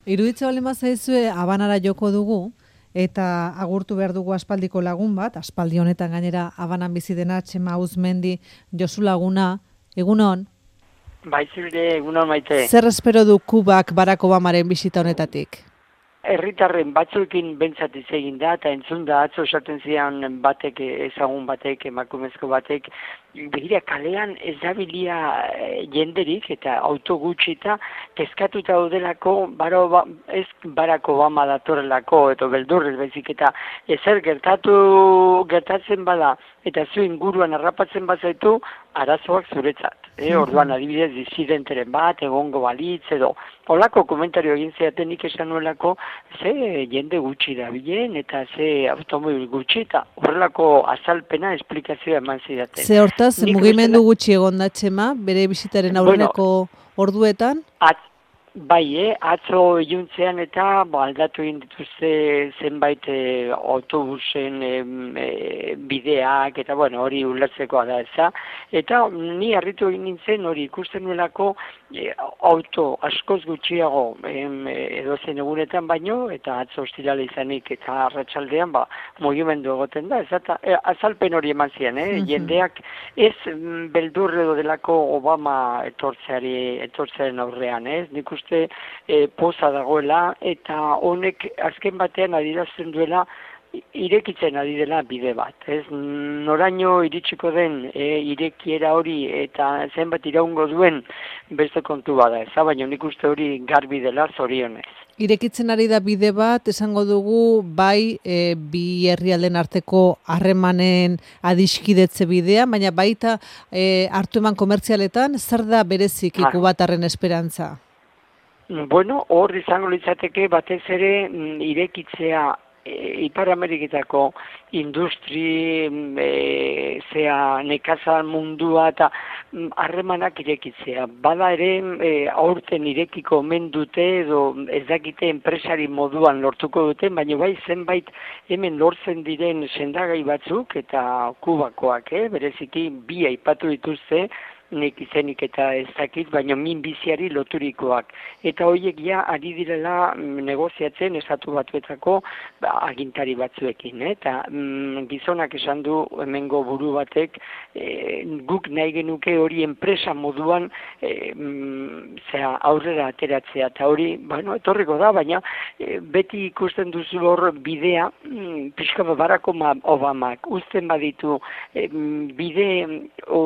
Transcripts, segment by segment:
Iruditza baldin bazaizue Habanara joko dugu eta agurtu behar dugu aspaldiko lagun bat, aspaldi honetan gainera Habanan bizi dena Txema Uzmendi Josu laguna, egunon. Bai, zure, egunon maite. Zer espero du Kubak Barack Obamaren bisita honetatik? Herritarren batzuekin bentsat hitz egin da, eta entzun da atzo esaten zian batek, ezagun batek, emakumezko batek, begira kalean ez dabilia jenderik eta auto gutxita kezkatuta daudelako ez Barack Obama datorrelako edo beldurrez baizik eta ezer gertatzen bada eta zu inguruan harrapatzen bazaitu arazoak zuretzat. Orduan adibidez disidenteren bat, egongo balitz edo holako komentario egin zeaten nik esan nuelako ze jende gutxi dabilen eta ze automobil gutxi eta horrelako azalpena esplikazioa eman zidaten. Ze hortaz, mugimendu gutxi egon da Txema, bere bisitaren aurreneko orduetan? Bai, atzo iluntzean eta aldatu egin dituzte zenbait autobusen bideak eta hori ulertzekoa da eza. Eta ni harritu egin nintzen hori ikusten nuelako auto askoz gutxiago edozen egunetan baino eta atzo ostirale izanik eta arratsaldean mugimendu egoten da. Azalpen hori eman zian, jendeak ez beldur edo delako Obama etortzearen aurrean, nik uste poza dagoela eta honek azken batean adierazten duela irekitzen ari dela bide bat. Noraino iritsiko den irekiera hori eta zenbat iraungo duen beste kontu bada, baina nik uste hori garbi dela zorionez. Irekitzen ari da bide bat, esango dugu, bai bi herrialden arteko harremanen adiskidetze bidea, baina baita hartu eman komertzialetan, zer da berezik Kubatarren esperantza? Hor izango litzateke batez ere irekitzea Ipar Ameriketako industri, nekazal mundua eta harremanak irekitzea. Bada ere aurten irekiko omen dute edo ez dakite enpresari moduan lortuko duten, baina bai zenbait hemen lortzen diren sendagai batzuk eta Kubakoak, bereziki bi aipatu dituzte, nik izenik eta ez dakit, baina minbiziari loturikoak. Eta horiek ja ari direla negoziatzen estatu batuetako agintari batzuekin. Eta gizonak esan du hemengo buru batek guk nahi genuke hori enpresa moduan aurrera ateratzea. Eta hori, etorriko da, baina beti ikusten duzu hor bidea, pixka Barack Obamak uzten baditu bide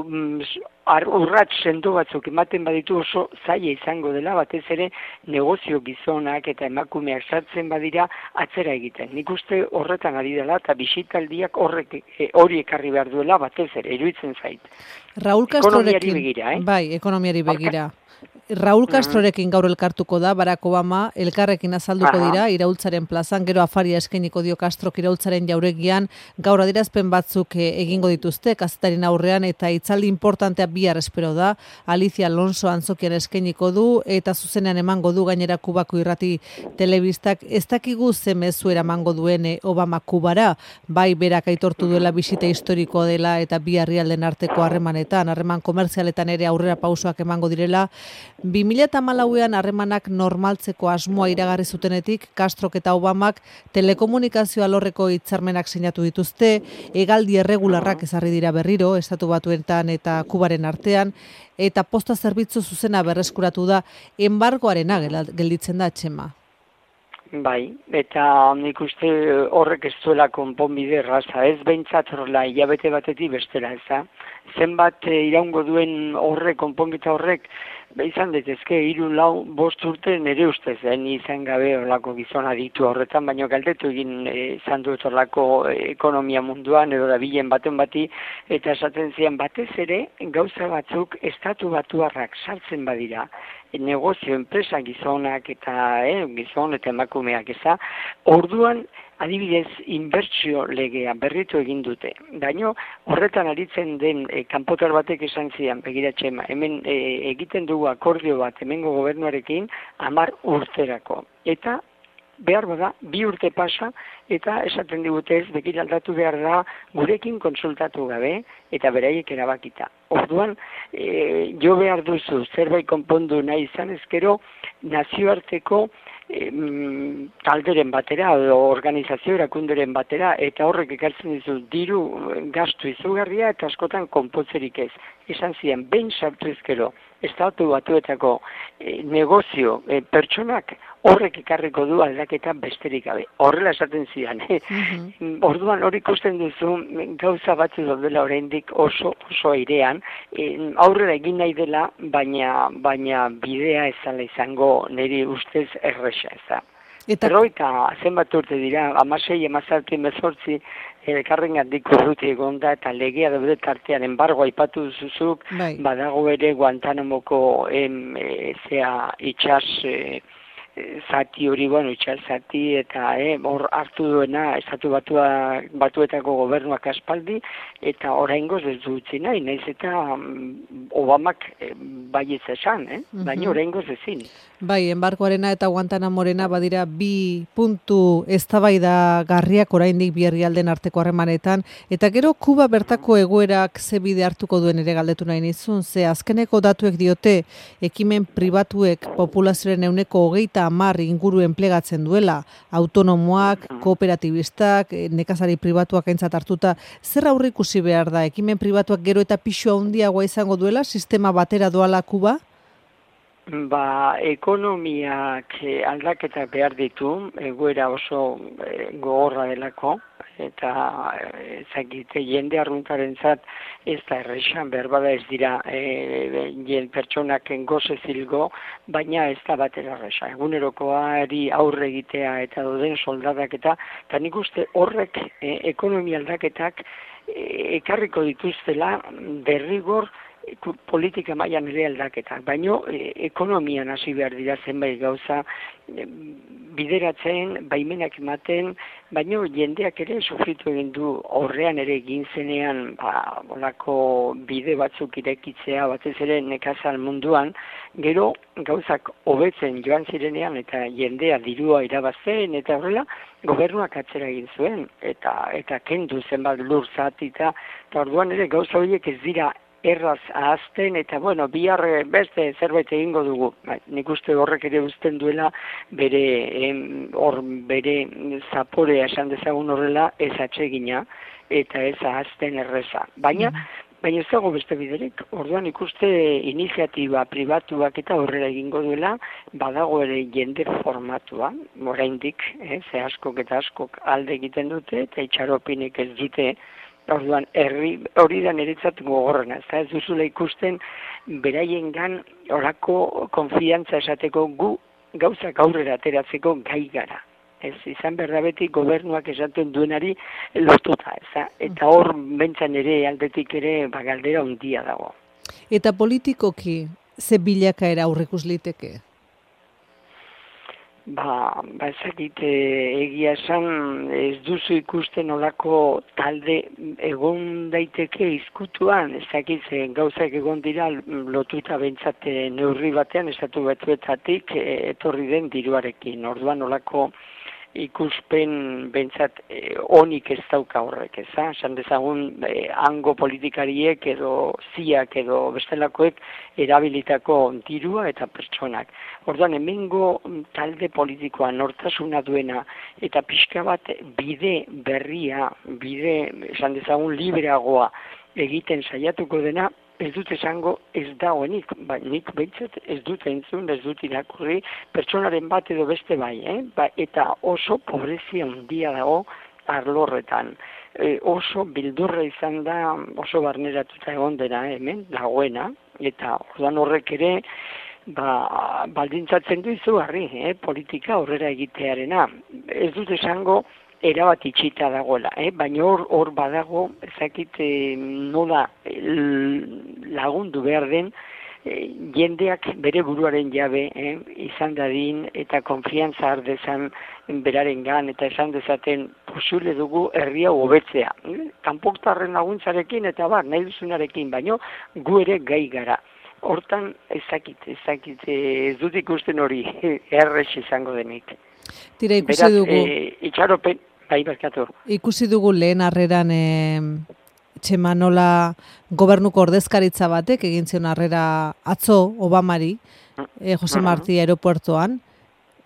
urrats sendo batzuk ematen baditu oso zaila izango dela, batez ere negozio gizonak eta emakumeak sartzen badira atzera egiten. Nik uste horretan ari dela eta bisitaldiak hori ekarri behar duela batez ere, iruditzen zait. Raúl Castrorekin, ekonomiari begira, Bai, ekonomiari begira. Raúl Castrorekin gaur elkartuko da, Barack Obama, elkarrekin azalduko dira, Iraultzaren plazan, gero afaria eskainiko dio Castrok Iraultzaren jauregian, gaur adierazpen batzuk egingo dituzte, kazetarien aurrean, eta hitzaldi importantea bihar espero da, Alicia Alonso antzokian eskainiko du, eta zuzenean emango du gainera Kubako irrati telebistak, ez dakigu ze mezu eramango duen Obama Kubara, bai berak aitortu duela bisita historiko dela, eta bi herrialden arteko harreman komertzialetan ere aurrera pausoak emango direla. 2014an harremanak normaltzeko asmoa iragarri zutenetik, Castrok eta Obamak telekomunikazio alorreko hitzarmenak sinatu dituzte, hegaldi erregularrak ezarri dira berriro, estatu batuetan eta Kubaren artean, eta posta zerbitzu zuzena berreskuratu da, embargoarena gelditzen da Txema. Bai, eta nik uste horrek ez duela konponbide erraza, ez behintzat horrela hilabete batetik bestera, zenbat iraungo duen konponbita horrek, izan daitezke 3-4-5 urte nire ustez, ni izan gabe horlako gizona ditu horretan, baina galdetu egin izan dut horlako ekonomia munduan edo dabilen baten bati, eta esaten zian batez ere gauza batzuk estatu batuarrak sartzen badira, negozio, enpresa gizonak eta gizon eta emakumeak orduan adibidez inbertsio legea berritu egin dute. Daino horretan aritzen den kanpotar batek esan zian, begira Txema, hemen egiten dugu akordio bat hemengo gobernuarekin 10 urterako. Eta behar bada, 2 urte pasa, eta esaten digute ez, begira aldatu behar da, gurekin konsultatu gabe, eta beraiek erabakita. Orduan, jo behar duzu, zerbait konpondu nahi izan ezkero, nazioarteko talderen batera, edo organizazio erakunderen batera, eta horrek ekartzen dizu diru gastu izugarria eta askotan konpotzerik ez. Esan ziren, behin sartu ezkero, Estatu Batuetako negozio pertsonak horrek ekarriko du aldaketa besterik gabe. Horrela esaten zidan. Orduan hori ikusten duzu gauza batzu daudela oraindik oso airean, aurrera egin nahi dela, baina bidea ez dela izango niri ustez erresa ez da. Eta zenbat urte dira, 16, 17, 18, elkarrengandik urruti egon da, eta legea daude tartean, embargo aipatu duzuzuk, badago ere Guantanamoko itxas zati hori, itxas zati, eta hor hartu duena Estatu Batuetako gobernuak aspaldi, eta oraingoz ez du utzi nahi, nahiz eta Obamak baietz esan, baina oraingoz ezin. Bai, embargoarena eta Guantanamorena badira bi puntu eztabaidagarriak oraindik bi herrialdeen arteko harremanetan, eta gero Kuba bertako egoerak ze bide hartuko duen ere galdetu nahi nizun, ze azkeneko datuek diote ekimen pribatuek populazioaren 30% inguru enplegatzen duela, autonomoak, kooperatibistak, nekazari pribatuak aintzat hartuta, zer aurreikusi behar da, ekimen pribatuak gero eta pixua handiagoa izango duela, sistema batera doala Kuba? Ekonomiak aldaketak behar ditu, egoera oso gogorra delako, eta ezagite jende arruntaren zat ez da errexan, berbada ez dira pertsonak gozez hilgo, baina ez da batera errexan. Egunerokoari aurre egitea eta doden soldadak eta nik uste horrek ekonomia aldaketak ekarriko dituztela derrigor politika mailan ere aldaketak, baino ekonomian hasi behar dira zenbait gauza bideratzen, baimenak ematen, baino jendeak ere sufritu egin du horrean ere egin zenean olako bide batzuk irekitzea, batez ere nekazal munduan, gero gauzak hobetzen joan zirenean eta jendea dirua irabazten eta horrela gobernuak atzera egin zuen eta kendu zenbat lur zatita, eta orduan ere gauza horiek ez dira erraz ahazten, eta bihar beste zerbait egingo dugu. Nik uste horrek ere uzten duela bere zaporea esan dezagun horrela ez atsegina eta ez ahazten erreza. Baina ez dago beste biderik. Orduan ikuste iniziatiba pribatuak eta horrela egingo duela, badago ere jende formatua, oraindik, ze askok eta askok alde egiten dute, eta itxaropinek ez dute. Orduan, hori da niretzat gogorrena, ez duzula ikusten beraiengan orako konfiantza esateko gu gauzak aurrera ateratzeko gai gara. Ez izan behar da beti gobernuak esaten duenari lotuta, eta hor bentzan ere aldetik ere galdera handia dago. Eta politikoki ze bilakaera aurreikus liteke? Ezakite egia esan ez duzu ikusten olako talde egon daiteke izkutuan, ezakit gauzak egon dira lotuta bentsate neurri batean Estatu Batuetatik etorri den diruarekin. Orduan olako ikuspen bentsat onik ez dauka horrek, esan dezagun hango politikariek edo ziak edo bestelakoek erabilitako dirua eta pertsonak. Orduan, hemengo talde politikoa nortasuna duena eta pixka bat bide berria, esan dezagun libreagoa egiten saiatuko dena, ez dut esango ez dagoenik, nik behintzat ez dut entzun, ez dut irakurri, pertsonaren bat edo beste bai, eta oso pobrezia handia dago arlorretan. Oso bildurra izan da, oso barneratuta egon dena hemen, dagoena, eta orduan horrek ere, baldintzatzen du izugarri, politika aurrera egitearena. Ez dut esango erabat itxita dagoela, baina hor badago, ezakit nola lagundu behar den, jendeak bere buruaren jabe izan dadin eta konfiantza ardezan berarengan eta esan dezaten posible dugu herria hobetzea. Kanpoktarren laguntzarekin eta nahi duzunarekin, baino gu ere gai gara. Hortan ezakit, ez dut ikusten hori errex izango denik. Tira, ikusi dugu. Itxaropen, barkatu. Ikusi dugu lehen harreran Txemanola gobernuko ordezkaritza batek egin zion harrera atzo Obamari, Jose Marti aeropuertoan,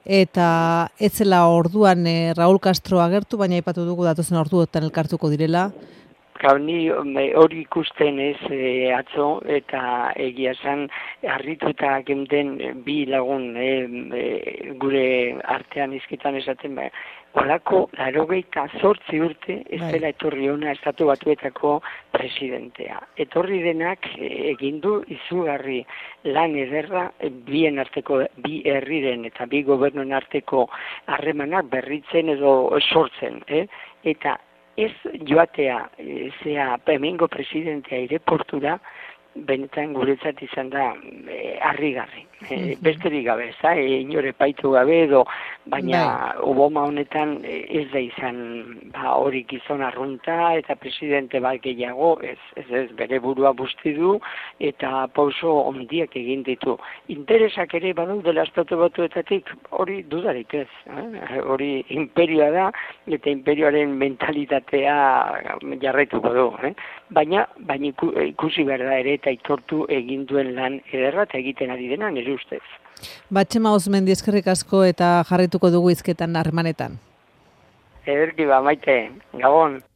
eta etzela orduan Raul Castro agertu, baina aipatu dugu datozen orduotan elkartuko direla. Ni hori ikusten ez atzo, eta egia esan harrituta geunden bi lagun gure artean izkitan esaten olako 88 urte ez dela etorri ona Estatu Batuetako presidentea. Etorri denak egin du izugarri lan ederra bien arteko, bi herriren eta bi gobernuen arteko harremanak berritzen edo sortzen, eta ez joatea, hemengo presidentea aireportura, benetan guretzat izan da harrigarri. Besterik gabe, inore paitu gabe edo, baina Obama honetan ez da izan hori gizon arrunta eta presidente bat gehiago, ez bere burua busti du eta pauso ondiak egin ditu. Interesak ere badaudela Estatu Batuetatik, hori dudarik ez. Hori imperioa da eta imperioaren mentalitatea jarraituko du. Baina ikusi behar da ere eta aitortu egin duen lan ederra eta egiten ari dena nire ustez. Txema Osmendi, eskerrik asko eta jarraituko dugu hizketan harremanetan. Ederki Maite, Gabon.